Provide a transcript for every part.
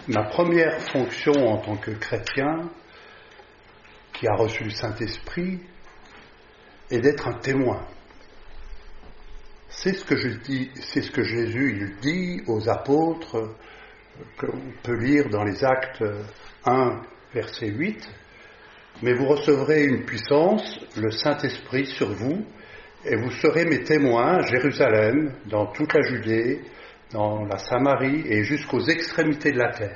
Ma première fonction en tant que chrétien, qui a reçu le Saint-Esprit, est d'être un témoin. C'est ce que Jésus il dit aux apôtres, qu'on peut lire dans les Actes 1, verset 8. Mais vous recevrez une puissance, le Saint-Esprit sur vous, et vous serez mes témoins à Jérusalem, dans toute la Judée, dans la Samarie et jusqu'aux extrémités de la terre.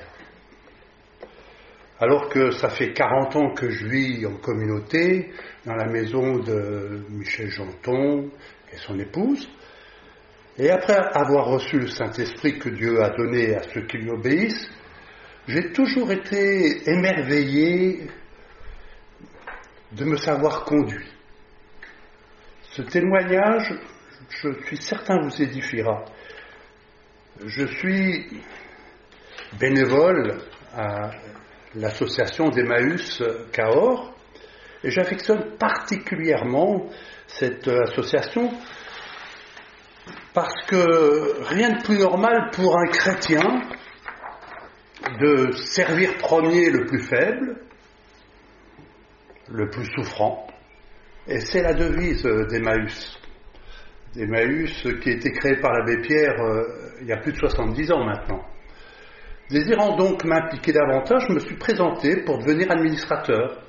Alors que ça fait 40 ans que je vis en communauté, dans la maison de Michel Janton et son épouse, et après avoir reçu le Saint-Esprit que Dieu a donné à ceux qui lui obéissent, j'ai toujours été émerveillé de me savoir conduit. Ce témoignage, je suis certain, vous édifiera. Je suis bénévole à l'association d'Emmaüs Cahors et j'affectionne particulièrement cette association parce que rien de plus normal pour un chrétien de servir premier le plus faible, le plus souffrant, et c'est la devise d'Emmaüs. D'Emmaüs qui a été créé par l'abbé Pierre il y a plus de 70 ans maintenant. Désirant donc m'impliquer davantage, je me suis présenté pour devenir administrateur.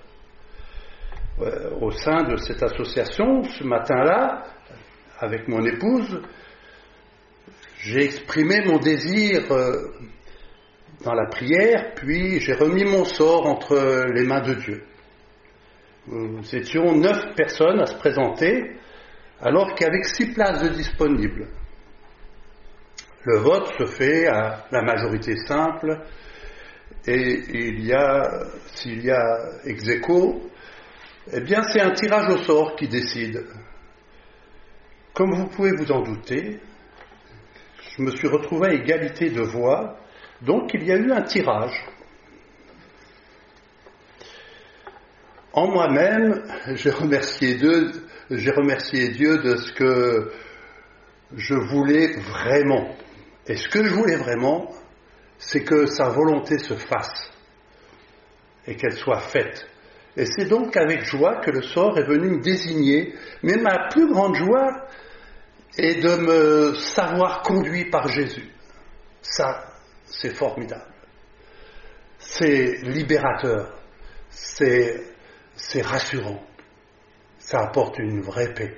Au sein de cette association, ce matin-là, avec mon épouse, j'ai exprimé mon désir dans la prière, puis j'ai remis mon sort entre les mains de Dieu. Nous étions 9 personnes à se présenter, alors qu'avec 6 places de disponibles. Le vote se fait à la majorité simple, et s'il y a ex aequo, eh bien c'est un tirage au sort qui décide. Comme vous pouvez vous en douter, je me suis retrouvé à égalité de voix, donc il y a eu un tirage. En moi-même, j'ai remercié Dieu de ce que je voulais vraiment. Et ce que je voulais vraiment, c'est que sa volonté se fasse et qu'elle soit faite. Et c'est donc avec joie que le sort est venu me désigner. Mais ma plus grande joie est de me savoir conduit par Jésus. Ça, c'est formidable. C'est libérateur. C'est rassurant. Ça apporte une vraie paix.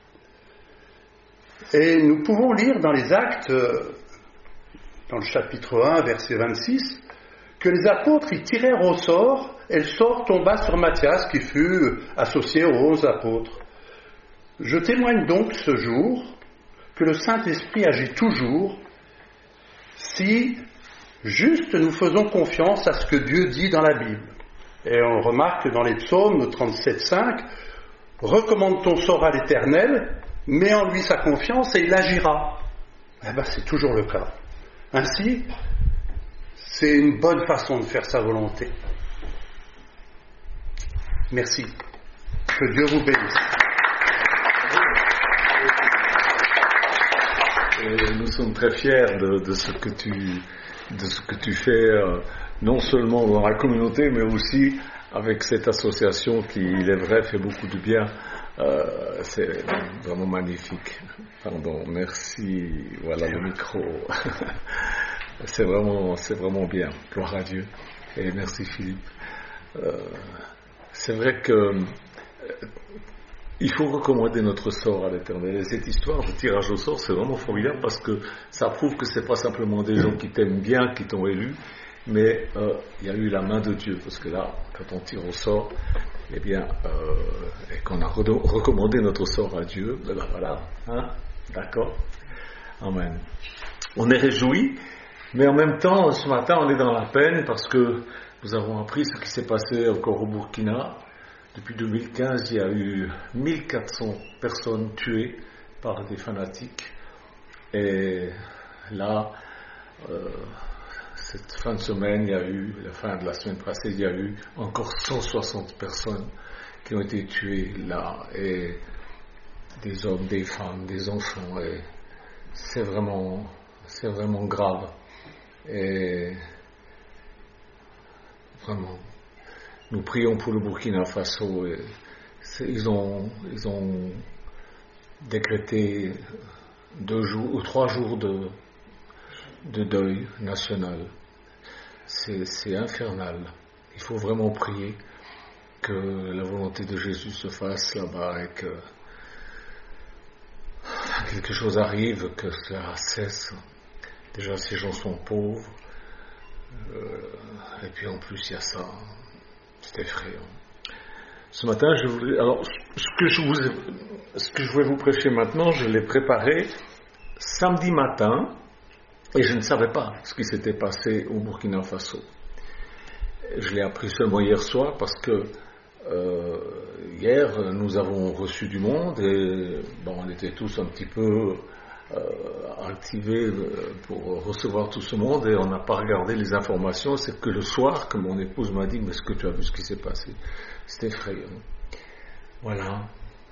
Et nous pouvons lire dans les Actes, dans le chapitre 1, verset 26, que les apôtres y tirèrent au sort, et le sort tomba sur Matthias, qui fut associé aux 11 apôtres. Je témoigne donc ce jour que le Saint-Esprit agit toujours si juste nous faisons confiance à ce que Dieu dit dans la Bible. Et on remarque dans les psaumes 37,5, recommande ton sort à l'Éternel, mets en lui sa confiance et il agira. Eh bien, c'est toujours le cas. Ainsi, c'est une bonne façon de faire sa volonté. Merci. Que Dieu vous bénisse. Et nous sommes très fiers de ce que tu fais, non seulement dans la communauté, mais aussi avec cette association qui, il est vrai, fait beaucoup de bien. C'est vraiment magnifique. Pardon, merci. Voilà le micro. C'est vraiment bien. Gloire à Dieu. Et merci Philippe. C'est vrai que il faut recommander notre sort à l'Éternel. Et cette histoire de tirage au sort, c'est vraiment formidable parce que ça prouve que c'est pas simplement des gens qui t'aiment bien, qui t'ont élu, mais il y a eu la main de Dieu. Parce que là, quand on tire au sort, eh bien, et qu'on a recommandé notre sort à Dieu, ben voilà, hein, d'accord, amen. On est réjouis, mais en même temps, ce matin, on est dans la peine parce que nous avons appris ce qui s'est passé encore au Burkina. Depuis 2015, il y a eu 1400 personnes tuées par des fanatiques. Et là, cette fin de semaine, la fin de la semaine passée, il y a eu encore 160 personnes qui ont été tuées là. Et des hommes, des femmes, des enfants. Et c'est vraiment grave. Et vraiment. Nous prions pour le Burkina Faso. Et ils ont décrété 2 jours ou 3 jours de deuil national. C'est infernal. Il faut vraiment prier que la volonté de Jésus se fasse là-bas et que quelque chose arrive, que cela cesse. Déjà, ces gens sont pauvres. Et puis en plus, il y a ça. C'est effrayant. Ce matin, ce que je voulais vous prêcher maintenant, je l'ai préparé samedi matin et je ne savais pas ce qui s'était passé au Burkina Faso. Je l'ai appris seulement hier soir parce que hier, nous avons reçu du monde et on était tous un petit peu activés pour recevoir tout ce monde et on n'a pas regardé les informations. C'est que le soir que mon épouse m'a dit: mais est-ce que tu as vu ce qui s'est passé? C'est effrayant. Voilà.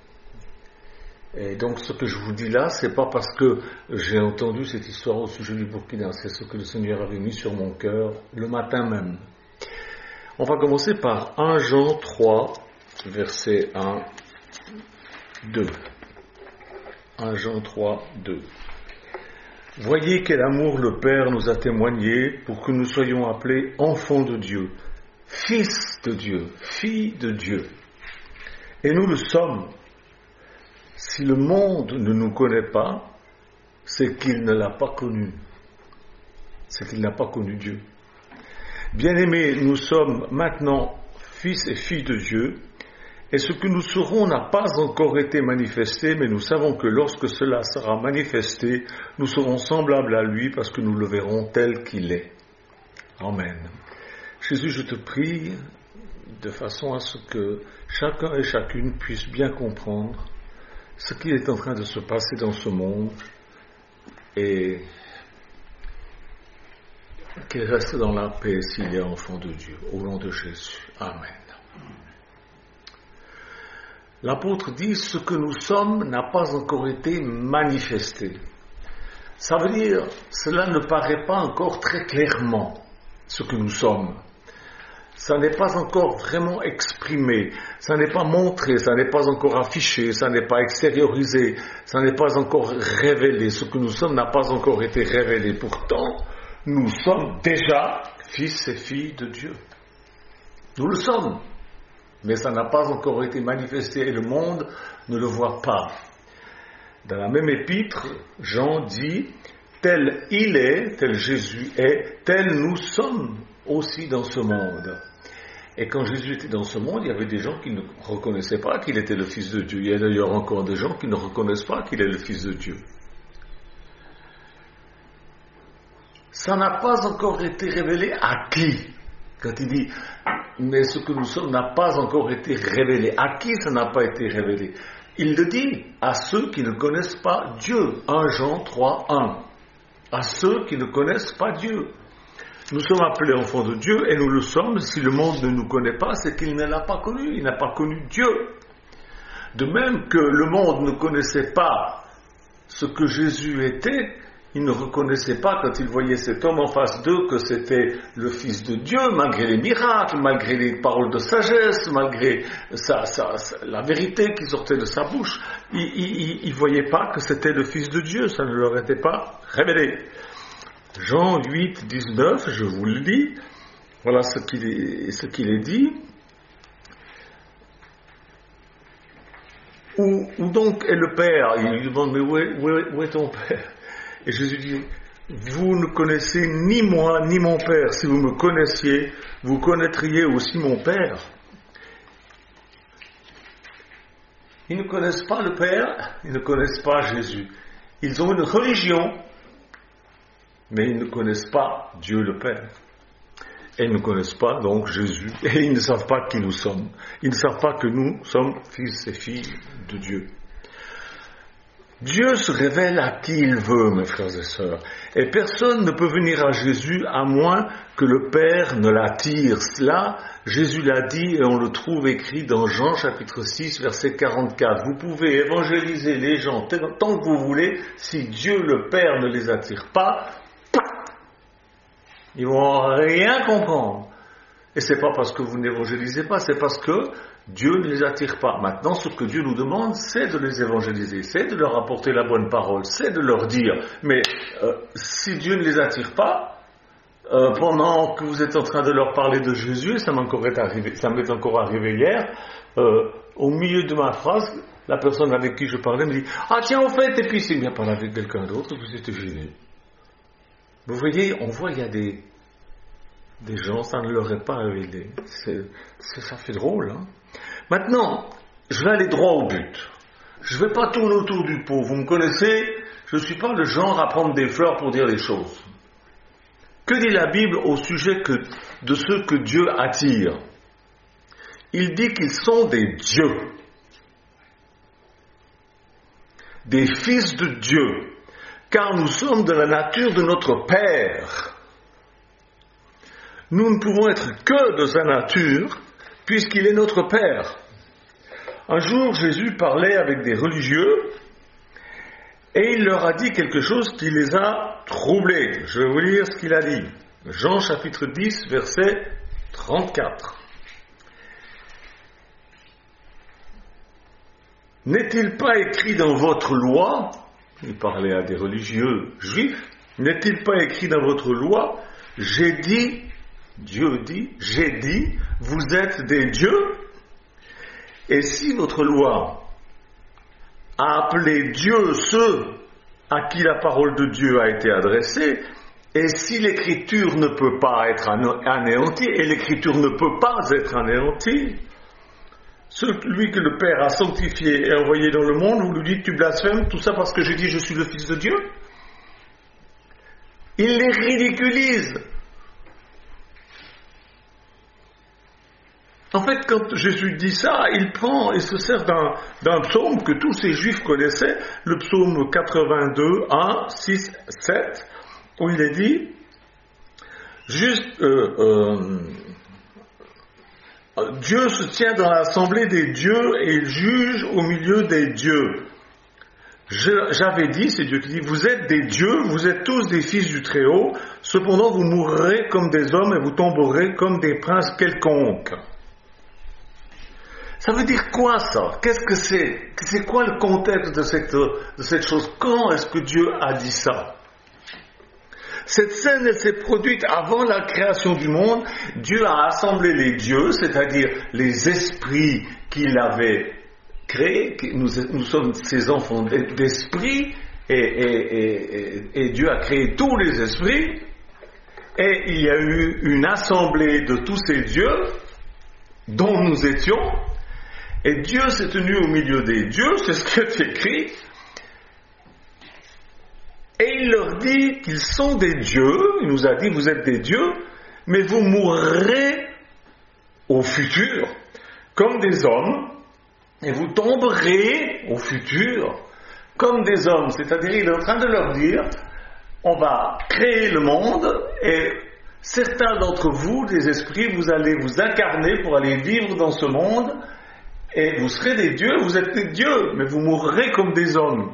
Et donc ce que je vous dis là, c'est pas parce que j'ai entendu cette histoire au sujet du Burkina, c'est ce que le Seigneur avait mis sur mon cœur le matin même. On va commencer par 1 Jean 3, versets 1, 2. 1 Jean 3, 2. Voyez quel amour le Père nous a témoigné pour que nous soyons appelés enfants de Dieu, fils de Dieu, filles de Dieu. Et nous le sommes. Si le monde ne nous connaît pas, c'est qu'il ne l'a pas connu. C'est qu'il n'a pas connu Dieu. Bien-aimés, nous sommes maintenant fils et filles de Dieu, et ce que nous serons n'a pas encore été manifesté, mais nous savons que lorsque cela sera manifesté, nous serons semblables à lui parce que nous le verrons tel qu'il est. Amen. Jésus, je te prie de façon à ce que chacun et chacune puisse bien comprendre ce qui est en train de se passer dans ce monde et qu'il reste dans la paix s'il est enfant de Dieu. Au nom de Jésus. Amen. L'apôtre dit: ce que nous sommes n'a pas encore été manifesté. Ça veut dire, cela ne paraît pas encore très clairement ce que nous sommes. Ça n'est pas encore vraiment exprimé, ça n'est pas montré, ça n'est pas encore affiché, ça n'est pas extériorisé, ça n'est pas encore révélé. Ce que nous sommes n'a pas encore été révélé. Pourtant, nous sommes déjà fils et filles de Dieu. Nous le sommes, mais ça n'a pas encore été manifesté et le monde ne le voit pas. Dans la même épître, Jean dit: tel il est, tel Jésus est, tel nous sommes aussi dans ce monde. Et quand Jésus était dans ce monde, il y avait des gens qui ne reconnaissaient pas qu'il était le Fils de Dieu. Il y a d'ailleurs encore des gens qui ne reconnaissent pas qu'il est le Fils de Dieu. Ça n'a pas encore été révélé à qui? Quand il dit « mais ce que nous sommes n'a pas encore été révélé », à qui ça n'a pas été révélé? Il le dit à ceux qui ne connaissent pas Dieu. 1 Jean 3, 1. À ceux qui ne connaissent pas Dieu. Nous sommes appelés enfants de Dieu et nous le sommes. Si le monde ne nous connaît pas, c'est qu'il ne l'a pas connu. Il n'a pas connu Dieu. De même que le monde ne connaissait pas ce que Jésus était, il ne reconnaissait pas quand il voyait cet homme en face d'eux que c'était le Fils de Dieu, malgré les miracles, malgré les paroles de sagesse, malgré la vérité qui sortait de sa bouche. Il ne voyait pas que c'était le Fils de Dieu, ça ne leur était pas révélé. Jean 8, 19, je vous le lis, voilà ce qu'il est dit. Où donc est le Père? Il lui demande: mais où est ton Père? Et Jésus dit: vous ne connaissez ni moi ni mon Père. Si vous me connaissiez, vous connaîtriez aussi mon Père. Ils ne connaissent pas le Père, ils ne connaissent pas Jésus. Ils ont une religion, mais ils ne connaissent pas Dieu le Père. Et ils ne connaissent pas donc Jésus. Et ils ne savent pas qui nous sommes. Ils ne savent pas que nous sommes fils et filles de Dieu. Dieu se révèle à qui il veut, mes frères et sœurs. Et personne ne peut venir à Jésus à moins que le Père ne l'attire. Cela, Jésus l'a dit et on le trouve écrit dans Jean chapitre 6, verset 44. Vous pouvez évangéliser les gens tant que vous voulez. Si Dieu le Père ne les attire pas, ils vont rien comprendre. Et c'est pas parce que vous n'évangélisez pas, c'est parce que Dieu ne les attire pas. Maintenant, ce que Dieu nous demande, c'est de les évangéliser, c'est de leur apporter la bonne parole, c'est de leur dire. Mais si Dieu ne les attire pas, pendant que vous êtes en train de leur parler de Jésus, ça m'est encore arrivé hier, au milieu de ma phrase, la personne avec qui je parlais me dit « Ah tiens, au fait, et puis s'il vient parler avec quelqu'un d'autre, vous êtes gêné. » Vous voyez, on voit, il y a des gens, ça ne leur est pas révélé. Ça fait drôle. Hein. Maintenant, je vais aller droit au but. Je ne vais pas tourner autour du pot. Vous me connaissez, je ne suis pas le genre à prendre des fleurs pour dire les choses. Que dit la Bible au sujet de ceux que Dieu attire? Il dit qu'ils sont des dieux, des fils de Dieu, car nous sommes de la nature de notre Père. Nous ne pouvons être que de sa nature, puisqu'il est notre Père. Un jour, Jésus parlait avec des religieux, et il leur a dit quelque chose qui les a troublés. Je vais vous lire ce qu'il a dit. Jean chapitre 10, verset 34. N'est-il pas écrit dans votre loi, il parlait à des religieux juifs, n'est-il pas écrit dans votre loi, j'ai dit, Dieu dit, j'ai dit, vous êtes des dieux? Et si votre loi a appelé Dieu ceux à qui la parole de Dieu a été adressée, et si l'écriture ne peut pas être anéantie, et l'écriture ne peut pas être anéantie, celui que le Père a sanctifié et envoyé dans le monde, vous lui dites tu blasphèmes, tout ça parce que j'ai dit je suis le Fils de Dieu? Il les ridiculise. En fait, quand Jésus dit ça, il se sert d'un psaume que tous ces juifs connaissaient, le psaume 82, 1, 6, 7, où il est dit, Dieu se tient dans l'assemblée des dieux et il juge au milieu des dieux. J'avais dit, c'est Dieu qui dit, vous êtes des dieux, vous êtes tous des fils du Très-Haut, cependant vous mourrez comme des hommes et vous tomberez comme des princes quelconques. Ça veut dire quoi ça? Qu'est-ce que c'est? C'est quoi le contexte de cette chose? Quand est-ce que Dieu a dit ça? Cette scène, elle s'est produite avant la création du monde. Dieu a assemblé les dieux, c'est-à-dire les esprits qu'il avait créés. Nous sommes ses enfants d'esprit, et Dieu a créé tous les esprits. Et il y a eu une assemblée de tous ces dieux, dont nous étions. Et Dieu s'est tenu au milieu des dieux, c'est ce qui est écrit. Et il leur dit qu'ils sont des dieux, il nous a dit vous êtes des dieux, mais vous mourrez au futur comme des hommes, et vous tomberez au futur comme des hommes. C'est-à-dire il est en train de leur dire, on va créer le monde, et certains d'entre vous, des esprits, vous allez vous incarner pour aller vivre dans ce monde, et vous serez des dieux, vous êtes des dieux, mais vous mourrez comme des hommes.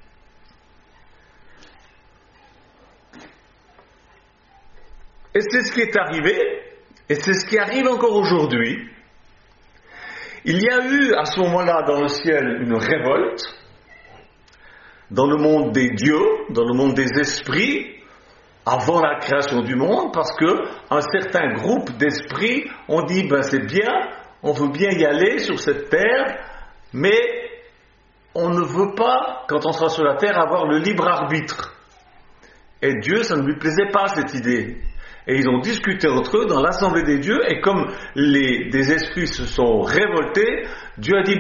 Et c'est ce qui est arrivé, et c'est ce qui arrive encore aujourd'hui. Il y a eu à ce moment-là dans le ciel une révolte, dans le monde des dieux, dans le monde des esprits, avant la création du monde, parce que un certain groupe d'esprits ont dit, c'est bien, on veut bien y aller sur cette terre, mais on ne veut pas, quand on sera sur la terre, avoir le libre arbitre. Et Dieu, ça ne lui plaisait pas cette idée. Et ils ont discuté entre eux dans l'assemblée des dieux, et comme des esprits se sont révoltés, Dieu a dit,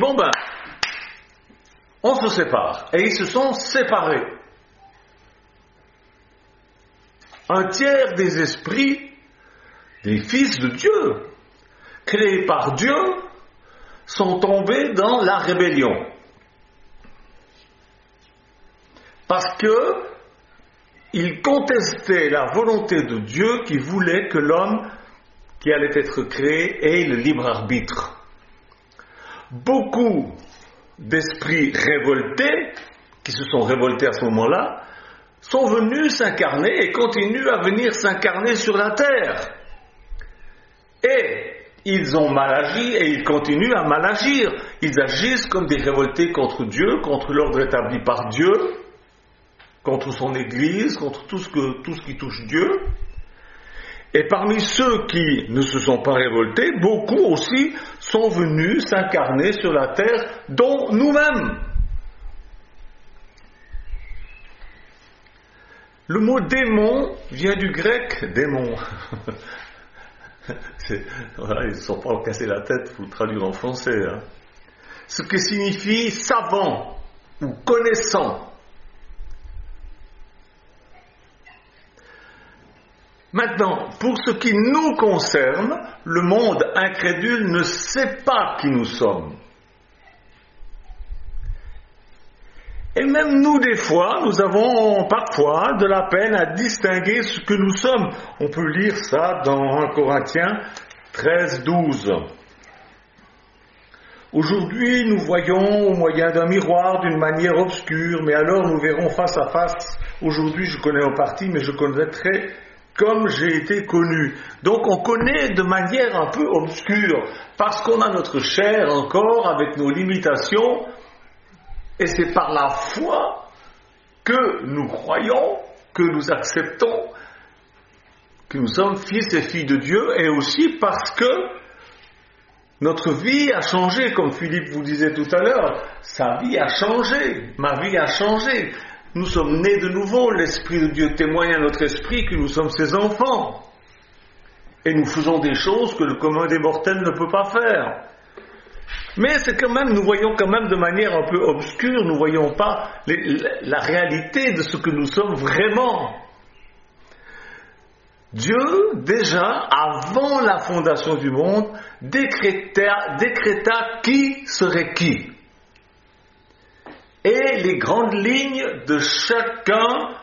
on se sépare. Et ils se sont séparés. Un tiers des esprits, des fils de Dieu, créés par Dieu, sont tombés dans la rébellion. Parce que ils contestaient la volonté de Dieu qui voulait que l'homme qui allait être créé ait le libre arbitre. Beaucoup d'esprits révoltés, qui se sont révoltés à ce moment-là, sont venus s'incarner et continuent à venir s'incarner sur la terre. Et ils ont mal agi et ils continuent à mal agir. Ils agissent comme des révoltés contre Dieu, contre l'ordre établi par Dieu, contre son Église, contre tout ce qui touche Dieu. Et parmi ceux qui ne se sont pas révoltés, beaucoup aussi sont venus s'incarner sur la terre, dont nous-mêmes. Le mot démon vient du grec démon. Voilà, ils ne se sont pas cassés la tête pour le traduire en français. Hein. Ce qui signifie savant ou connaissant. Maintenant, pour ce qui nous concerne, le monde incrédule ne sait pas qui nous sommes. Et même nous, des fois, nous avons parfois de la peine à distinguer ce que nous sommes. On peut lire ça dans 1 Corinthiens 13, 12. Aujourd'hui, nous voyons au moyen d'un miroir d'une manière obscure, mais alors nous verrons face à face. Aujourd'hui, je connais en partie, mais je connaîtrai comme j'ai été connu. Donc on connaît de manière un peu obscure, parce qu'on a notre chair encore, avec nos limitations, et c'est par la foi que nous croyons, que nous acceptons, que nous sommes fils et filles de Dieu, et aussi parce que notre vie a changé, comme Philippe vous disait tout à l'heure, sa vie a changé, ma vie a changé. Nous sommes nés de nouveau, l'Esprit de Dieu témoigne à notre esprit que nous sommes ses enfants. Et nous faisons des choses que le commun des mortels ne peut pas faire. Mais c'est quand même, nous voyons quand même de manière un peu obscure, nous ne voyons pas la réalité de ce que nous sommes vraiment. Dieu, déjà, avant la fondation du monde, décréta qui serait qui. Et les grandes lignes de chacun,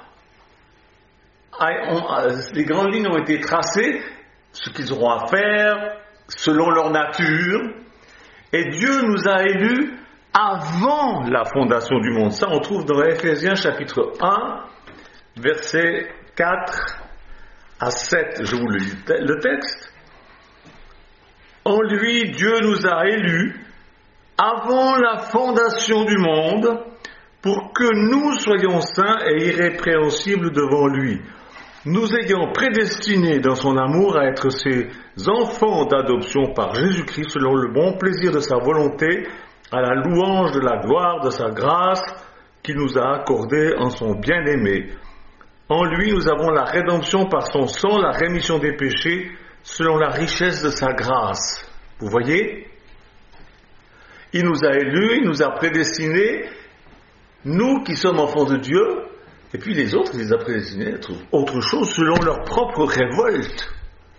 les grandes lignes ont été tracées, ce qu'ils auront à faire, selon leur nature. Et Dieu nous a élus avant la fondation du monde. Ça, on trouve dans Éphésiens chapitre 1, versets 4 à 7. Je vous lis le texte. En lui, Dieu nous a élus avant la fondation du monde, pour que nous soyons saints et irrépréhensibles devant lui, nous ayant prédestinés dans son amour à être ses enfants d'adoption par Jésus-Christ selon le bon plaisir de sa volonté, à la louange de la gloire de sa grâce qu'il nous a accordée en son bien-aimé. En lui, nous avons la rédemption par son sang, la rémission des péchés, selon la richesse de sa grâce. Vous voyez ? Il nous a élus, il nous a prédestinés, nous qui sommes enfants de Dieu, et puis les autres, il les a prédestinés à être autre chose selon leur propre révolte.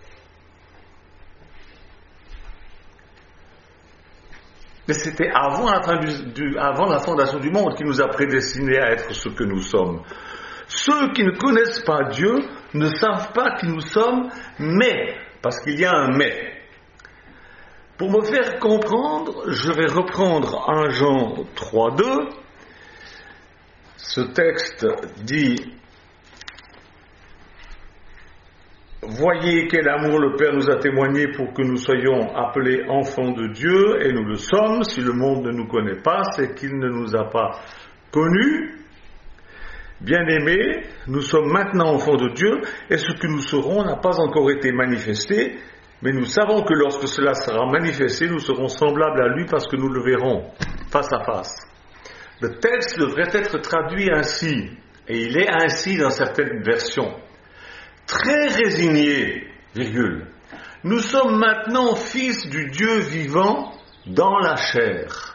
Mais c'était avant la fondation du monde qu'il nous a prédestinés à être ce que nous sommes. Ceux qui ne connaissent pas Dieu ne savent pas qui nous sommes, mais, parce qu'il y a un mais. Pour me faire comprendre, je vais reprendre 1 Jean 3,2. Ce texte dit « Voyez quel amour le Père nous a témoigné pour que nous soyons appelés enfants de Dieu, et nous le sommes. Si le monde ne nous connaît pas, c'est qu'il ne nous a pas connus. Bien-aimés, nous sommes maintenant enfants de Dieu, et ce que nous serons n'a pas encore été manifesté. Mais nous savons que lorsque cela sera manifesté, nous serons semblables à lui parce que nous le verrons face à face. » Le texte devrait être traduit ainsi, et il est ainsi dans certaines versions. Très résigné, virgule. Nous sommes maintenant fils du Dieu vivant dans la chair.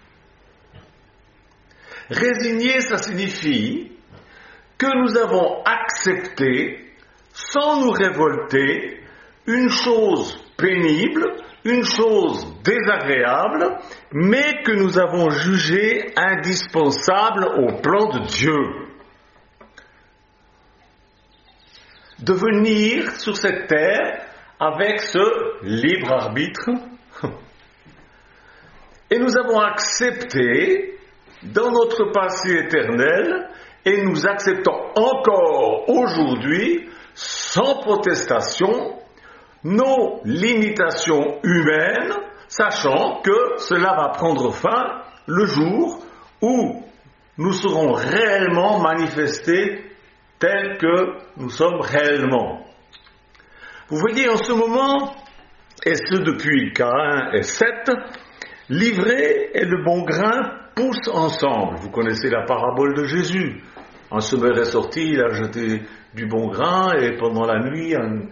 Résigné, ça signifie que nous avons accepté, sans nous révolter, une chose pénible, une chose désagréable, mais que nous avons jugée indispensable au plan de Dieu. De venir sur cette terre avec ce libre arbitre. Et nous avons accepté, dans notre passé éternel, et nous acceptons encore aujourd'hui, sans protestation, nos limitations humaines, sachant que cela va prendre fin le jour où nous serons réellement manifestés tels que nous sommes réellement. Vous voyez, en ce moment, et ce depuis Caïn et Seth, l'ivraie et le bon grain poussent ensemble. Vous connaissez la parabole de Jésus. Un semeur est sorti, il a jeté du bon grain, et pendant la nuit,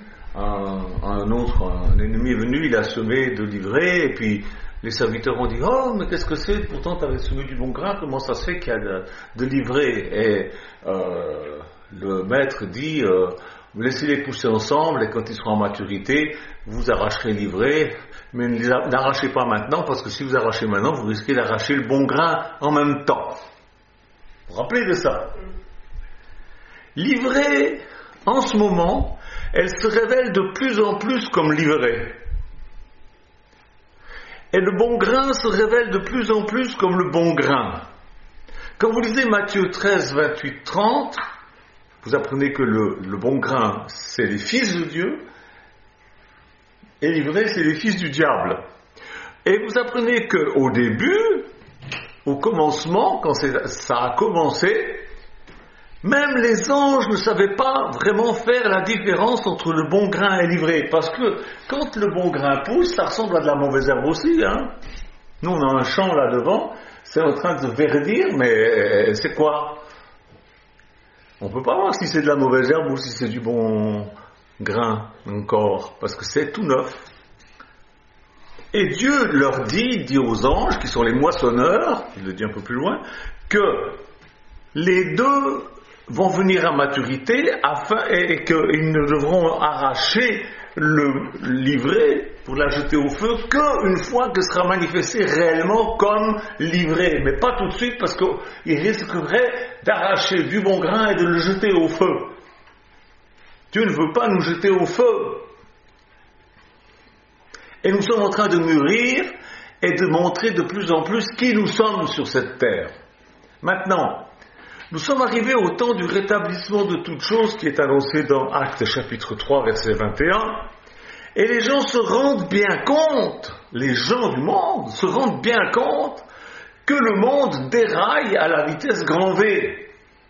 un ennemi est venu, il a semé de l'ivraie, et puis les serviteurs ont dit « Oh, mais qu'est-ce que c'est? Pourtant, tu avais semé du bon grain, comment ça se fait qu'il y a de l'ivraie ?» Et le maître dit laissez-les pousser ensemble, et quand ils seront en maturité, vous arracherez l'ivraie, mais n'arrachez pas maintenant, parce que si vous arrachez maintenant, vous risquez d'arracher le bon grain en même temps. Vous vous rappelez de ça? L'ivraie, en ce moment, elle se révèle de plus en plus comme l'ivraie. Et le bon grain se révèle de plus en plus comme le bon grain. Quand vous lisez Matthieu 13, 28, 30, vous apprenez que le bon grain, c'est les fils de Dieu, et l'ivraie, c'est les fils du diable. Et vous apprenez qu'au début, au commencement, quand ça a commencé, même les anges ne savaient pas vraiment faire la différence entre le bon grain et l'ivraie. Parce que quand le bon grain pousse, ça ressemble à de la mauvaise herbe aussi. Nous, on a un champ là devant, c'est en train de verdir, mais c'est quoi? On ne peut pas voir si c'est de la mauvaise herbe ou si c'est du bon grain encore, parce que c'est tout neuf. Et Dieu leur dit aux anges, qui sont les moissonneurs, il le dit un peu plus loin, que les deux vont venir à maturité et qu'ils ne devront arracher l'ivraie pour la jeter au feu qu'une fois que sera manifesté réellement comme l'ivraie, mais pas tout de suite parce qu'ils risqueraient d'arracher du bon grain et de le jeter au feu. Dieu ne veut pas nous jeter au feu. Et nous sommes en train de mûrir et de montrer de plus en plus qui nous sommes sur cette terre. Maintenant, nous sommes arrivés au temps du rétablissement de toutes choses qui est annoncé dans Actes chapitre 3 verset 21. Et les gens se rendent bien compte, les gens du monde se rendent bien compte que le monde déraille à la vitesse grand V.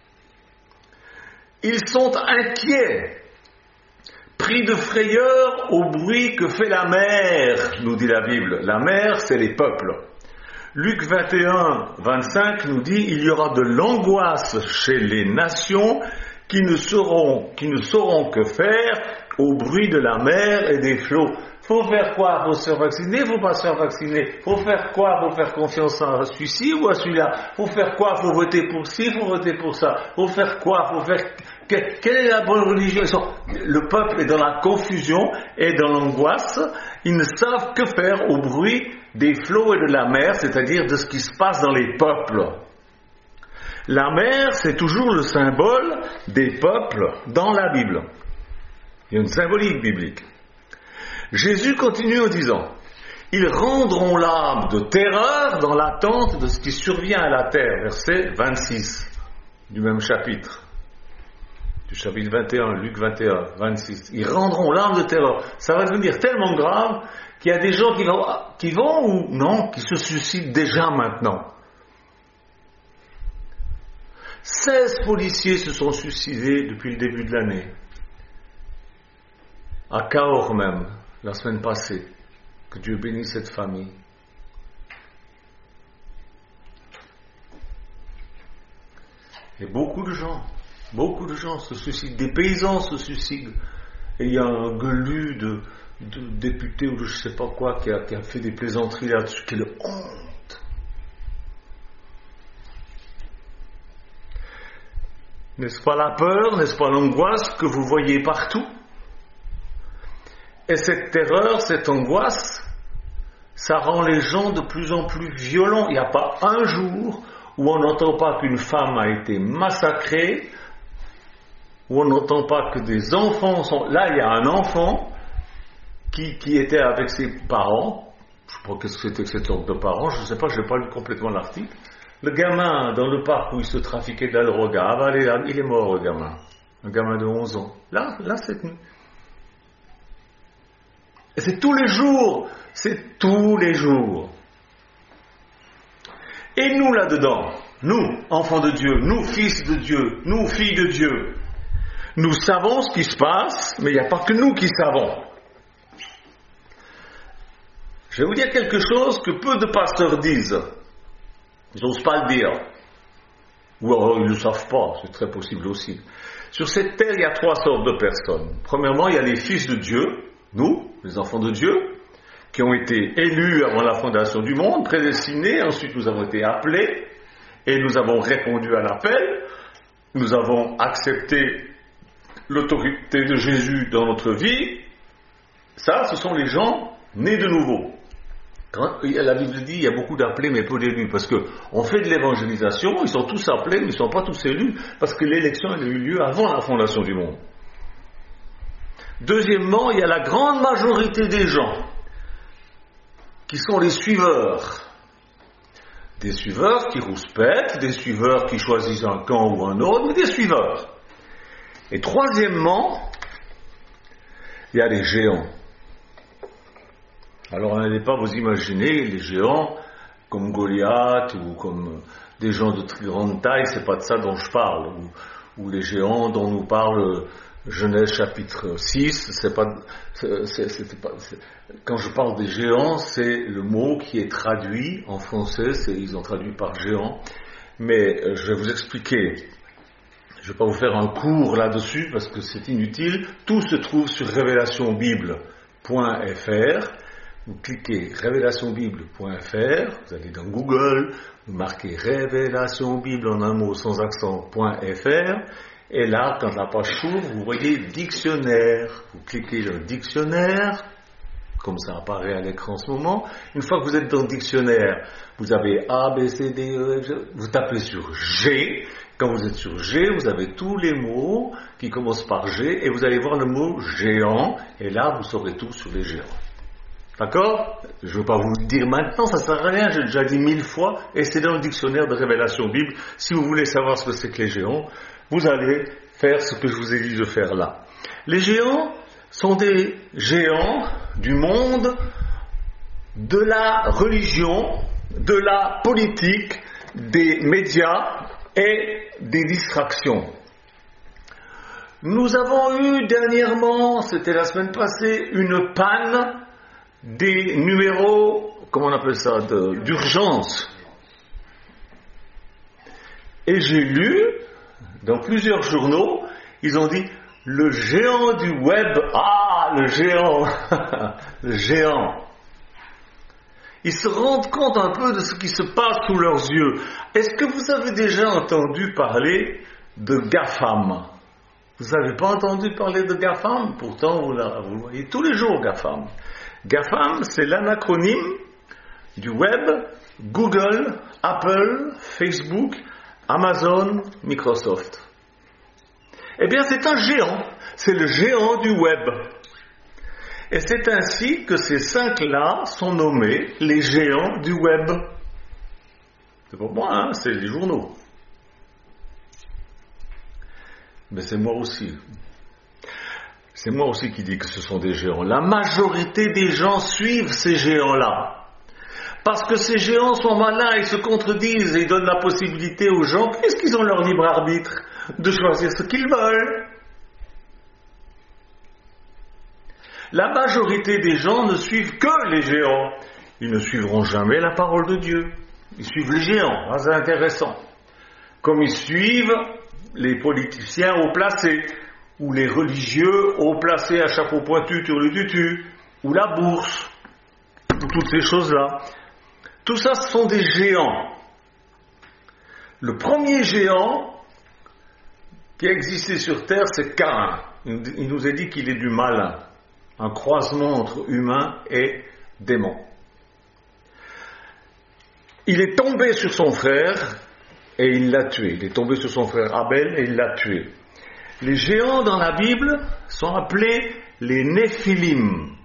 Ils sont inquiets, pris de frayeur au bruit que fait la mer, nous dit la Bible. La mer, c'est les peuples. Luc 21, 25 nous dit « Il y aura de l'angoisse chez les nations qui ne sauront que faire au bruit de la mer et des flots. » Faut faire quoi? Faut se faire vacciner? Faut pas se faire vacciner? Faut faire quoi? Faut faire confiance à celui-ci ou à celui-là? Faut faire quoi? Faut voter pour ci? Faut voter pour ça? Faut faire quoi? Faut faire... Quelle est la bonne religion? Le peuple est dans la confusion et dans l'angoisse. Ils ne savent que faire au bruit des flots et de la mer, c'est-à-dire de ce qui se passe dans les peuples. La mer, c'est toujours le symbole des peuples dans la Bible. Il y a une symbolique biblique. Jésus continue en disant « Ils rendront l'âme de terreur dans l'attente de ce qui survient à la terre. » Verset 26 du même chapitre. Du chapitre 21, Luc 21, 26. Ils rendront l'âme de terreur. Ça va devenir tellement grave qu'il y a des gens qui vont ou non, qui se suicident déjà maintenant. 16 policiers se sont suicidés depuis le début de l'année. À Cahors même, la semaine passée. Que Dieu bénisse cette famille. Et beaucoup de gens se suicident, des paysans se suicident. Et il y a un guelu de député ou de je sais pas quoi qui a fait des plaisanteries là-dessus. Quelle honte! N'est-ce pas la peur, n'est-ce pas l'angoisse que vous voyez partout? Et cette terreur, cette angoisse, ça rend les gens de plus en plus violents. Il n'y a pas un jour où on n'entend pas qu'une femme a été massacrée, où on n'entend pas que des enfants sont... Là, il y a un enfant qui était avec ses parents. Je ne sais pas qu'est-ce que c'était que cette sorte de parents, je ne sais pas, je n'ai pas lu complètement l'article. Le gamin, dans le parc où il se trafiquait de la drogue, il est mort, le gamin. Un gamin de 11 ans. Là, cette nuit. Et c'est tous les jours. C'est tous les jours. Et nous là-dedans, nous, enfants de Dieu, nous, fils de Dieu, nous, filles de Dieu, nous savons ce qui se passe, mais il n'y a pas que nous qui savons. Je vais vous dire quelque chose que peu de pasteurs disent. Ils n'osent pas le dire. Ou alors ils ne le savent pas, c'est très possible aussi. Sur cette terre, il y a 3 sortes de personnes. Premièrement, il y a les fils de Dieu, nous, les enfants de Dieu, qui ont été élus avant la fondation du monde, prédestinés, ensuite nous avons été appelés, et nous avons répondu à l'appel, nous avons accepté l'autorité de Jésus dans notre vie. Ça, ce sont les gens nés de nouveau. Quand la Bible dit il y a beaucoup d'appelés mais peu d'élus, parce qu'on fait de l'évangélisation, ils sont tous appelés mais ils ne sont pas tous élus, parce que l'élection a eu lieu avant la fondation du monde. Deuxièmement, il y a la grande majorité des gens qui sont les suiveurs. Des suiveurs qui rouspètent, des suiveurs qui choisissent un camp ou un autre, mais des suiveurs. Et troisièmement, il y a les géants. Alors n'allez pas vous imaginer les géants comme Goliath ou comme des gens de très grande taille, c'est pas de ça dont je parle, ou les géants dont nous parle Genèse chapitre 6, quand je parle des géants, c'est le mot qui est traduit en français, ils ont traduit par géant, mais je vais vous expliquer. Je ne vais pas vous faire un cours là-dessus parce que c'est inutile. Tout se trouve sur révélationbible.fr. Vous cliquez révélationbible.fr, vous allez dans Google, vous marquez révélationbible en un mot sans accent.fr, et là, quand la page s'ouvre, vous voyez dictionnaire. Vous cliquez dans le dictionnaire, comme ça apparaît à l'écran en ce moment. Une fois que vous êtes dans le dictionnaire, vous avez A, B, C, D, E, F, G, vous tapez sur G. Quand vous êtes sur G, vous avez tous les mots qui commencent par G, et vous allez voir le mot géant, et là, vous saurez tout sur les géants. D'accord? Je ne veux pas vous le dire maintenant, ça ne sert à rien, j'ai déjà dit 1000 fois, et c'est dans le dictionnaire de Révélation Bible. Si vous voulez savoir ce que c'est que les géants, vous allez faire ce que je vous ai dit de faire là. Les géants sont des géants du monde, de la religion, de la politique, des médias et des distractions. Nous avons eu dernièrement, c'était la semaine passée, une panne des numéros, comment on appelle ça, d'urgence. Et j'ai lu, dans plusieurs journaux, ils ont dit, le géant du web, le géant, le géant. Ils se rendent compte un peu de ce qui se passe sous leurs yeux. Est-ce que vous avez déjà entendu parler de GAFAM? Vous n'avez pas entendu parler de GAFAM? Pourtant, vous le voyez tous les jours, GAFAM. GAFAM, c'est l'acronyme du web, Google, Apple, Facebook, Amazon, Microsoft. Eh bien, c'est un géant. C'est le géant du web. Et c'est ainsi que ces 5-là sont nommés les géants du web. C'est pour moi, c'est les journaux. Mais c'est moi aussi. C'est moi aussi qui dis que ce sont des géants. La majorité des gens suivent ces géants-là. Parce que ces géants sont malins, ils se contredisent et ils donnent la possibilité aux gens, puisqu'ils ont leur libre arbitre, de choisir ce qu'ils veulent. La majorité des gens ne suivent que les géants. Ils ne suivront jamais la parole de Dieu. Ils suivent les géants. Ah, c'est intéressant. Comme ils suivent les politiciens haut placés, ou les religieux haut placés à chapeau pointu, turlututu, ou la bourse, ou toutes ces choses-là. Tout ça, ce sont des géants. Le premier géant qui a existé sur Terre, c'est Caïn. Il nous a dit qu'il est du malin. Un croisement entre humain et démon. Il est tombé sur son frère et il l'a tué. Il est tombé sur son frère Abel et il l'a tué. Les géants dans la Bible sont appelés les Néphilim.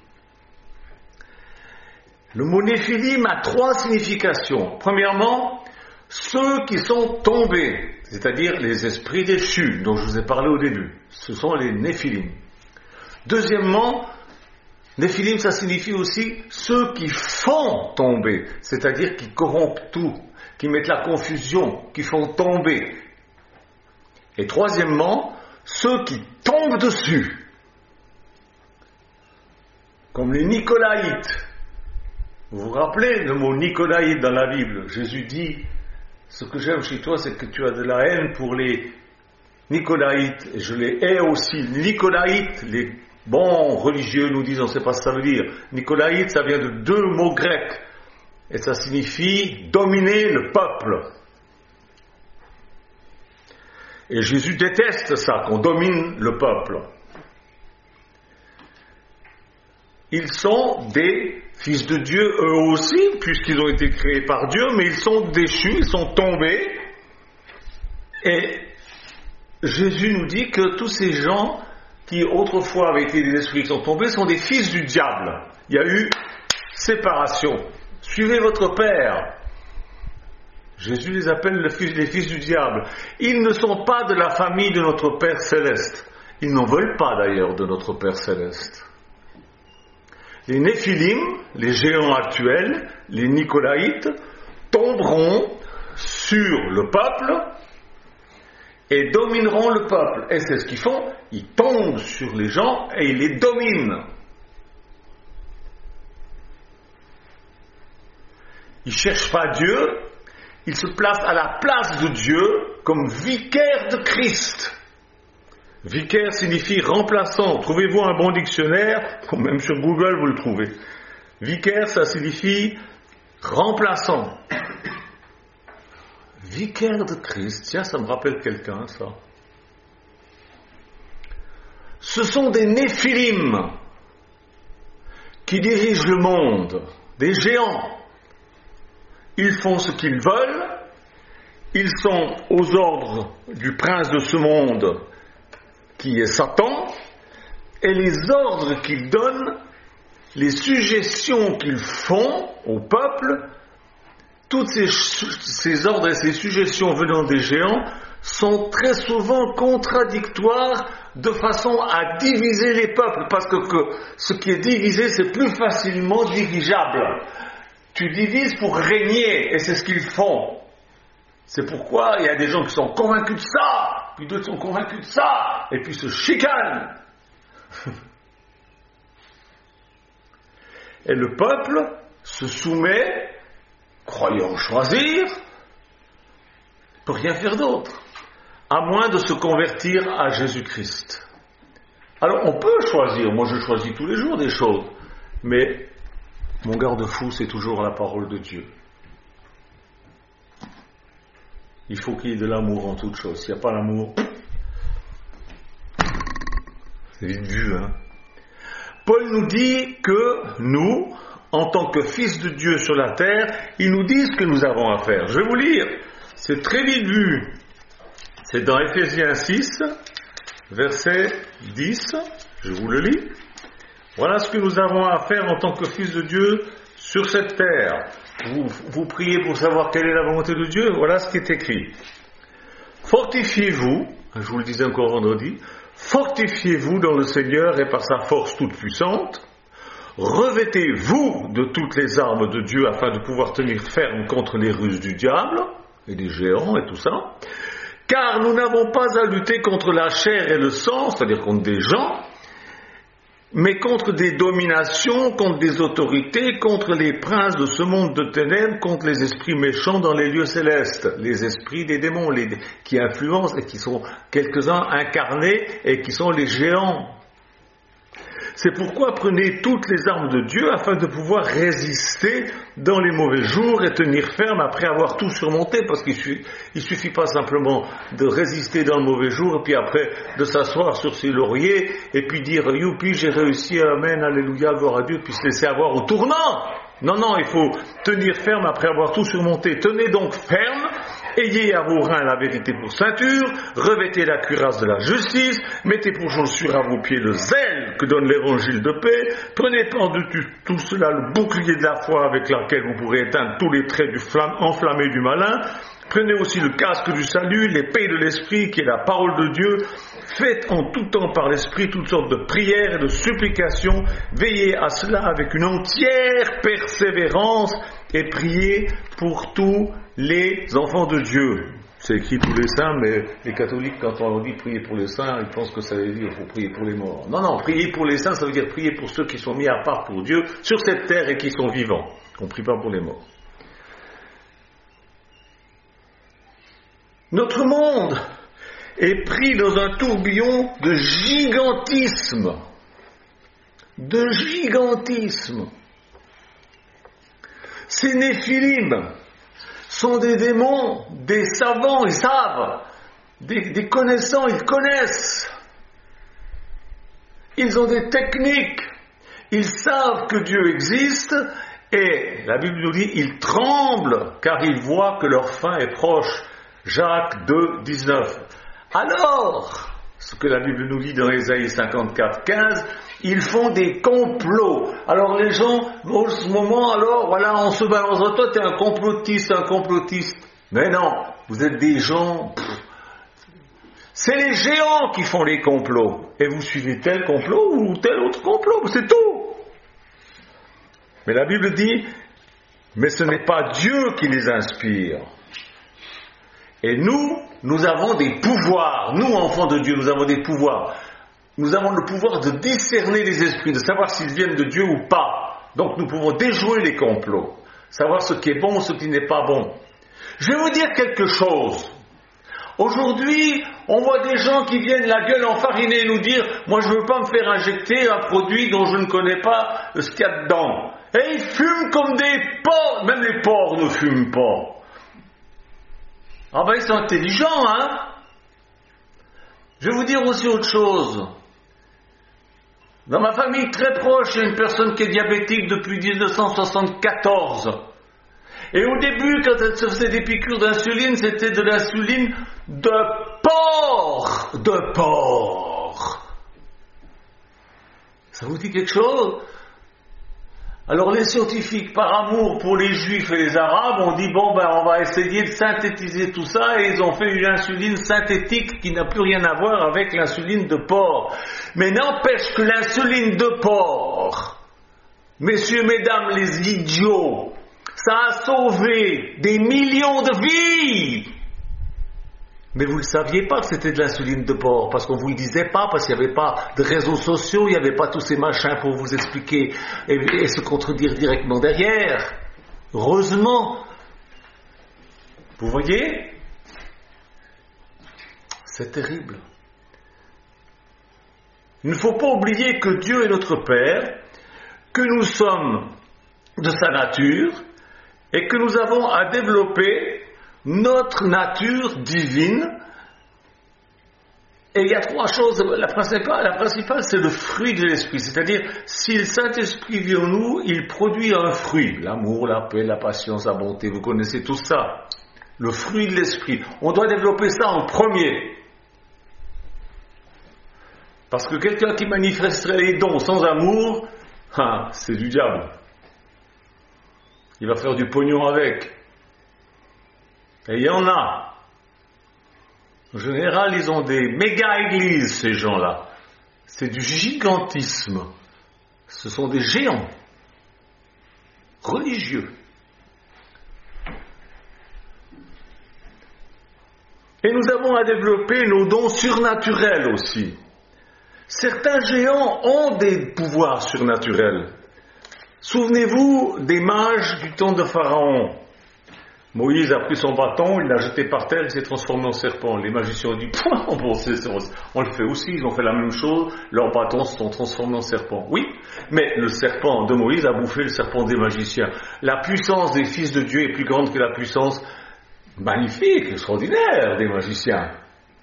Le mot Néphilim a 3 significations. Premièrement, ceux qui sont tombés, c'est-à-dire les esprits déchus dont je vous ai parlé au début. Ce sont les Néphilim. Deuxièmement, Néphilim, ça signifie aussi ceux qui font tomber, c'est-à-dire qui corrompent tout, qui mettent la confusion, qui font tomber. Et troisièmement, ceux qui tombent dessus, comme les Nicolaïtes. Vous vous rappelez le mot Nicolaïte dans la Bible? Jésus dit, ce que j'aime chez toi, c'est que tu as de la haine pour les Nicolaïtes, et je les hais aussi. Nicolaïtes, les bons religieux nous disent, on ne sait pas ce que ça veut dire. Nicolaïte, ça vient de deux mots grecs, et ça signifie dominer le peuple. Et Jésus déteste ça, qu'on domine le peuple. Ils sont des fils de Dieu eux aussi, puisqu'ils ont été créés par Dieu, mais ils sont déchus, ils sont tombés. Et Jésus nous dit que tous ces gens qui autrefois avaient été des esprits qui sont tombés sont des fils du diable. Il y a eu séparation. Suivez votre Père. Jésus les appelle les fils du diable. Ils ne sont pas de la famille de notre Père céleste. Ils n'en veulent pas d'ailleurs de notre Père céleste. Les Néphilim, les géants actuels, les Nicolaïtes, tomberont sur le peuple et domineront le peuple. Et c'est ce qu'ils font, ils tombent sur les gens et ils les dominent. Ils ne cherchent pas Dieu, ils se placent à la place de Dieu comme vicaires de Christ. Vicaire signifie remplaçant. Trouvez-vous un bon dictionnaire, ou même sur Google vous le trouvez. Vicaire, ça signifie remplaçant. Vicaire de Christ, tiens, ça me rappelle quelqu'un, ça. Ce sont des Néphilim qui dirigent le monde, des géants. Ils font ce qu'ils veulent, ils sont aux ordres du prince de ce monde, qui est Satan, et les ordres qu'ils donnent, les suggestions qu'ils font au peuple, toutes ces ordres et ces suggestions venant des géants sont très souvent contradictoires de façon à diviser les peuples, parce que ce qui est divisé, c'est plus facilement dirigeable. Tu divises pour régner, et c'est ce qu'ils font. C'est pourquoi il y a des gens qui sont convaincus de ça, puis d'autres sont convaincus de ça, et puis se chicanent. Et le peuple se soumet, croyant choisir, ne peut rien faire d'autre, à moins de se convertir à Jésus-Christ. Alors on peut choisir, moi je choisis tous les jours des choses, mais mon garde-fou c'est toujours la parole de Dieu. Il faut qu'il y ait de l'amour en toute chose. S'il n'y a pas l'amour, c'est vite vu, hein. Paul nous dit que nous, en tant que fils de Dieu sur la terre, il nous dit ce que nous avons à faire. Je vais vous lire, c'est très vite vu. C'est dans Éphésiens 6, verset 10, je vous le lis. Voilà ce que nous avons à faire en tant que fils de Dieu sur cette terre. Vous priez pour savoir quelle est la volonté de Dieu, voilà ce qui est écrit. Fortifiez-vous, je vous le disais encore vendredi, fortifiez-vous dans le Seigneur et par sa force toute puissante. Revêtez-vous de toutes les armes de Dieu afin de pouvoir tenir ferme contre les ruses du diable et des géants et tout ça. Car nous n'avons pas à lutter contre la chair et le sang, c'est-à-dire contre des gens, mais contre des dominations, contre des autorités, contre les princes de ce monde de ténèbres, contre les esprits méchants dans les lieux célestes, les esprits des démons, qui influencent et qui sont quelques-uns incarnés et qui sont les géants. C'est pourquoi prenez toutes les armes de Dieu afin de pouvoir résister dans les mauvais jours et tenir ferme après avoir tout surmonté, parce qu'il suffit pas simplement de résister dans le mauvais jour et puis après de s'asseoir sur ses lauriers et puis dire youpi j'ai réussi, amen, alléluia, gloire à Dieu, puis se laisser avoir au tournant. Non, il faut tenir ferme après avoir tout surmonté. Tenez donc ferme, ayez à vos reins la vérité pour ceinture, revêtez la cuirasse de la justice, mettez pour chaussure à vos pieds le zèle que donne l'évangile de paix, prenez par-dessus tout cela le bouclier de la foi avec lequel vous pourrez éteindre tous les traits enflammés du malin, prenez aussi le casque du salut, l'épée de l'esprit qui est la parole de Dieu, Faites en tout temps par l'Esprit toutes sortes de prières et de supplications. Veillez à cela avec une entière persévérance et priez pour tous les enfants de Dieu. C'est écrit tous les saints, mais les catholiques, quand on leur dit prier pour les saints, ils pensent que ça veut dire qu'il faut prier pour les morts. Non, prier pour les saints, ça veut dire prier pour ceux qui sont mis à part pour Dieu sur cette terre et qui sont vivants. On ne prie pas pour les morts. Notre monde est pris dans un tourbillon de gigantisme. Ces Néphilim sont des démons, des savants, ils savent, des connaissants, ils connaissent. Ils ont des techniques, ils savent que Dieu existe et la Bible nous dit, ils tremblent car ils voient que leur fin est proche. Jacques 2, 19. Alors, ce que la Bible nous dit dans Ésaïe 54, 15, ils font des complots. Alors les gens, en ce moment, alors voilà, on se balance. Toi, t'es un complotiste. Mais non, vous êtes des gens. C'est les géants qui font les complots. Et vous suivez tel complot ou tel autre complot, c'est tout. Mais la Bible dit, mais ce n'est pas Dieu qui les inspire. Et nous avons des pouvoirs. Nous, enfants de Dieu, nous avons des pouvoirs. Nous avons le pouvoir de discerner les esprits, de savoir s'ils viennent de Dieu ou pas. Donc nous pouvons déjouer les complots, savoir ce qui est bon, ce qui n'est pas bon. Je vais vous dire quelque chose. Aujourd'hui, on voit des gens qui viennent la gueule enfarinée et nous dire « Moi, je ne veux pas me faire injecter un produit dont je ne connais pas ce qu'il y a dedans. » Et ils fument comme des porcs. Même les porcs ne fument pas. Ah ben ils sont intelligents, hein. Je vais vous dire aussi autre chose. Dans ma famille très proche, il y a une personne qui est diabétique depuis 1974. Et au début, quand elle se faisait des piqûres d'insuline, c'était de l'insuline de porc. Ça vous dit quelque chose ? Alors les scientifiques, par amour pour les juifs et les arabes, ont dit on va essayer de synthétiser tout ça, et ils ont fait une insuline synthétique qui n'a plus rien à voir avec l'insuline de porc. Mais n'empêche que l'insuline de porc, messieurs, mesdames les idiots, ça a sauvé des millions de vies. Mais vous ne saviez pas que c'était de l'insuline de porc, parce qu'on ne vous le disait pas, parce qu'il n'y avait pas de réseaux sociaux, il n'y avait pas tous ces machins pour vous expliquer et se contredire directement derrière. Heureusement. Vous voyez ? C'est terrible. Il ne faut pas oublier que Dieu est notre Père, que nous sommes de sa nature et que nous avons à développer notre nature divine. Et il y a trois choses. La principale, c'est le fruit de l'esprit. C'est-à-dire, si le Saint-Esprit vit en nous, il produit un fruit. L'amour, la paix, la patience, la bonté. Vous connaissez tout ça. Le fruit de l'esprit. On doit développer ça en premier. Parce que quelqu'un qui manifesterait les dons sans amour, c'est du diable. Il va faire du pognon avec. Et il y en a. En général, ils ont des méga-églises, ces gens-là. C'est du gigantisme. Ce sont des géants religieux. Et nous avons à développer nos dons surnaturels aussi. Certains géants ont des pouvoirs surnaturels. Souvenez-vous des mages du temps de Pharaon. Moïse a pris son bâton, il l'a jeté par terre, il s'est transformé en serpent. Les magiciens ont dit, on le fait aussi, ils ont fait la même chose, leurs bâtons se sont transformés en serpent. Oui, mais le serpent de Moïse a bouffé le serpent des magiciens. La puissance des fils de Dieu est plus grande que la puissance magnifique, extraordinaire des magiciens.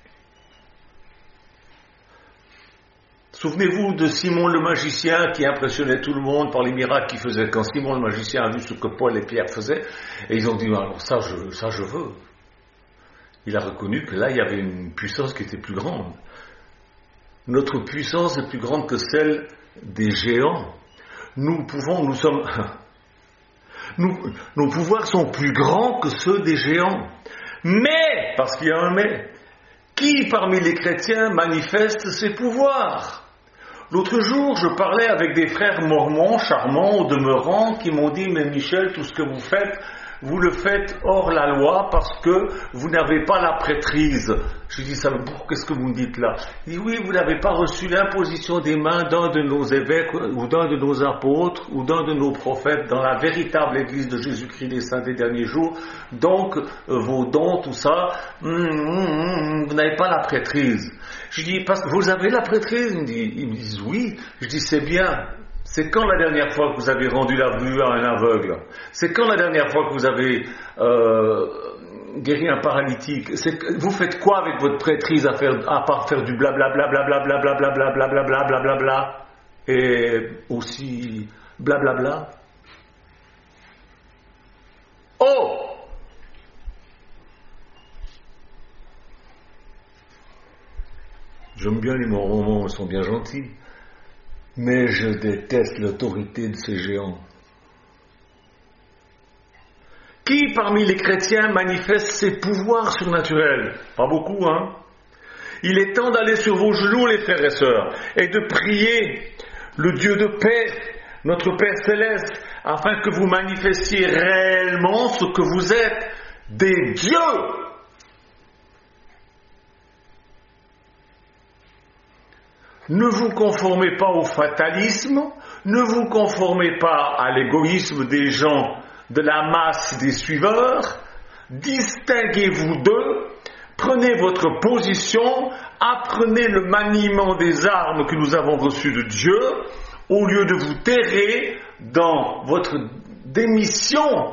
Souvenez-vous de Simon le magicien qui impressionnait tout le monde par les miracles qu'il faisait. Quand Simon le magicien a vu ce que Paul et Pierre faisaient, et ils ont dit, alors ça je veux. Il a reconnu que là il y avait une puissance qui était plus grande. Notre puissance est plus grande que celle des géants. Nos pouvoirs sont plus grands que ceux des géants. Mais, parce qu'il y a un mais, Qui parmi les chrétiens manifeste ses pouvoirs? L'autre jour, je parlais avec des frères mormons, charmants au demeurant, qui m'ont dit « Mais Michel, tout ce que vous le faites hors la loi parce que vous n'avez pas la prêtrise. » Je dis « Ça, qu'est-ce que vous me dites là ?» Il dit « Oui, vous n'avez pas reçu l'imposition des mains d'un de nos évêques ou d'un de nos apôtres ou d'un de nos prophètes dans la véritable Église de Jésus-Christ des Saints des derniers jours. Donc, vos dons, tout ça, vous n'avez pas la prêtrise. » Je dis « Parce que vous avez la prêtrise ?» Ils me disent « Oui. » Je dis « C'est bien. C'est quand la dernière fois que vous avez rendu la vue à un aveugle? C'est quand la dernière fois que vous avez guéri un paralytique? Vous faites quoi avec votre prêtrise à part faire du blablabla, blablabla, blablabla, blablabla, blablabla, et aussi blablabla? Oh! J'aime bien les mormons, ils sont bien gentils. Mais je déteste l'autorité de ces géants. Qui parmi les chrétiens manifeste ses pouvoirs surnaturels? Pas beaucoup, hein? Il est temps d'aller sur vos genoux, les frères et sœurs, et de prier le Dieu de paix, notre Père céleste, afin que vous manifestiez réellement ce que vous êtes, des dieux. Ne vous conformez pas au fatalisme, ne vous conformez pas à l'égoïsme des gens, de la masse des suiveurs, distinguez-vous d'eux, prenez votre position, apprenez le maniement des armes que nous avons reçues de Dieu, au lieu de vous terrer dans votre démission.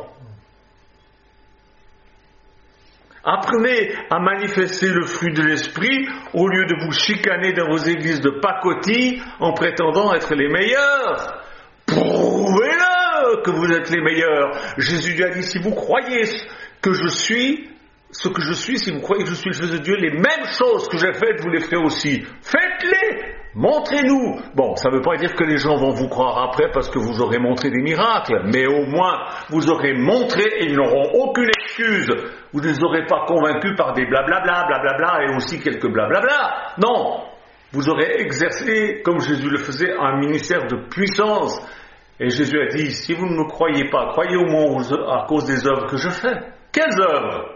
Apprenez à manifester le fruit de l'esprit au lieu de vous chicaner dans vos églises de pacotille en prétendant être les meilleurs. Prouvez-le que vous êtes les meilleurs. Jésus lui a dit, si vous croyez que je suis ce que je suis, si vous croyez que je suis le Fils de Dieu, les mêmes choses que j'ai faites, vous les ferez aussi. Faites-les! Montrez-nous. Bon, ça ne veut pas dire que les gens vont vous croire après parce que vous aurez montré des miracles, mais au moins vous aurez montré et ils n'auront aucune excuse. Vous ne les aurez pas convaincus par des blablabla, blablabla et aussi quelques blablabla. Non, vous aurez exercé, comme Jésus le faisait, un ministère de puissance. Et Jésus a dit, si vous ne me croyez pas, croyez au moins à cause des œuvres que je fais. Quelles œuvres?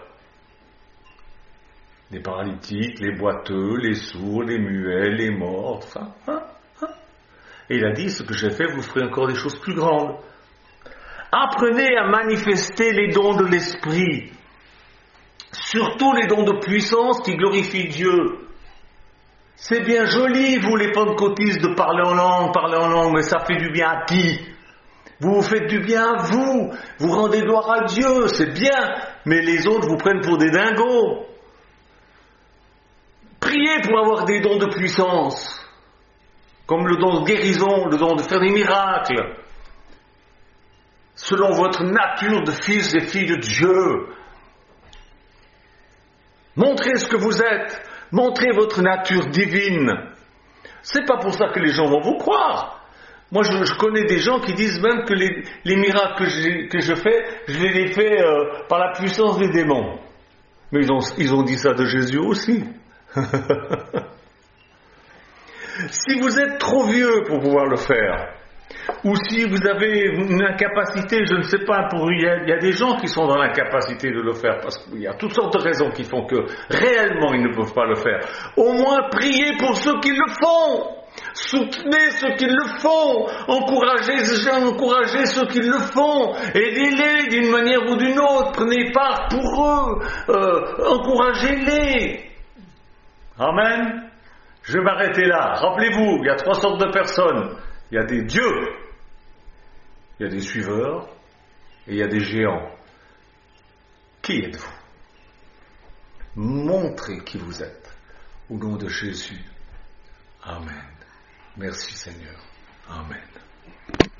Les paralytiques, les boiteux, les sourds, les muets, les morts, enfin. Et il a dit, ce que j'ai fait, vous ferez encore des choses plus grandes. Apprenez à manifester les dons de l'esprit, surtout les dons de puissance qui glorifient Dieu. C'est bien joli, vous les pentecôtistes, de parler en langue, mais ça fait du bien à qui? Vous vous faites du bien à vous, vous rendez gloire à Dieu, c'est bien, mais les autres vous prennent pour des dingos. Priez pour avoir des dons de puissance, comme le don de guérison, le don de faire des miracles, selon votre nature de fils et filles de Dieu. Montrez ce que vous êtes, montrez votre nature divine. C'est pas pour ça que les gens vont vous croire. Moi, je connais des gens qui disent même que les miracles que je fais, je les fais par la puissance des démons. Mais ils ont dit ça de Jésus aussi. Si vous êtes trop vieux pour pouvoir le faire, ou si vous avez une incapacité, je ne sais pas, il y a des gens qui sont dans l'incapacité de le faire, parce qu'il y a toutes sortes de raisons qui font que réellement ils ne peuvent pas le faire. Au moins priez pour ceux qui le font, soutenez ceux qui le font, encouragez ceux qui le font, aidez-les d'une manière ou d'une autre, prenez part pour eux, encouragez-les. Amen. Je vais m'arrêter là. Rappelez-vous, il y a 3 sortes de personnes. Il y a des dieux, il y a des suiveurs et il y a des géants. Qui êtes-vous? Montrez qui vous êtes. Au nom de Jésus. Amen. Merci Seigneur. Amen.